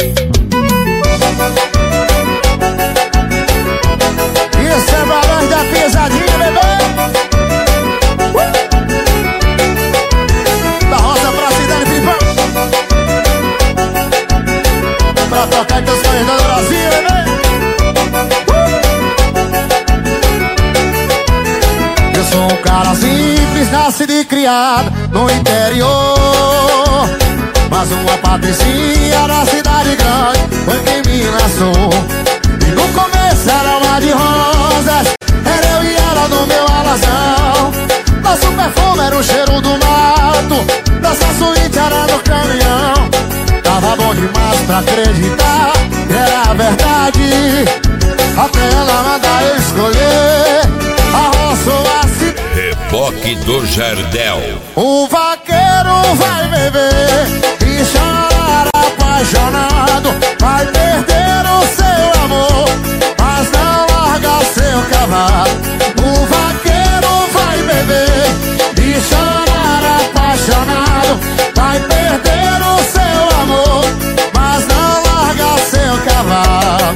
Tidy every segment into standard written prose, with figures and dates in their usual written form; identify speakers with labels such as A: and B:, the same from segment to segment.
A: Isso é barulho da pisadinha, bebê. Da roça pra cidade, pipão. Pra tocar teus sonhos do Brasil, bebê. Eu sou um cara simples, nascido e criado no interior. Mas uma patricinha na cidade grande foi quem me lançou. E no começo era uma de rosas, era eu e ela no meu alazão. Nosso perfume era o cheiro do mato, nossa suíte era no caminhão. Tava bom demais pra acreditar que era verdade, até ela mandar eu escolher a roça ou a cidade.
B: Reboque do Jardel.
A: O vaqueiro vai beber e chorar apaixonado, vai perder o seu amor, mas não larga seu cavalo. O vaqueiro vai beber e chorar apaixonado, vai perder o seu amor, mas não larga seu cavalo.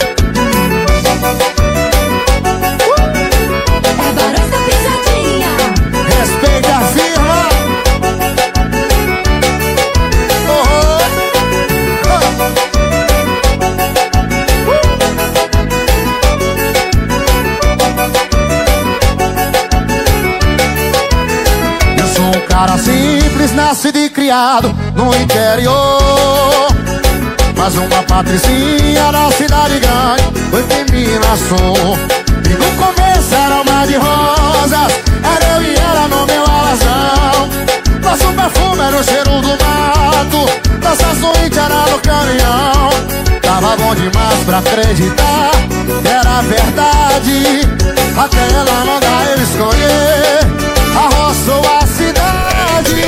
C: É barulho da pisadinha.
A: Respeita a firma. Eu sou um cara simples, nascido e criado no interior. Mas uma patricinha na cidade grande foi quem me lançou. E no começo era uma de rosas, era eu e ela no meu alazão. Nosso perfume era o cheiro do mato, nossa suíte era no caminhão. Tava bom demais pra acreditar que era verdade, até ela mandar eu escolher a roça ou a cidade.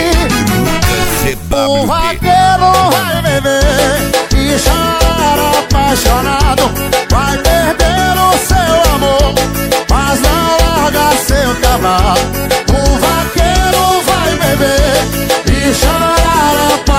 A: O vaqueiro vai beber e chorar apaixonado, vai perder o seu amor, mas não larga seu cavalo. O vaqueiro vai beber e chorar apaixonado,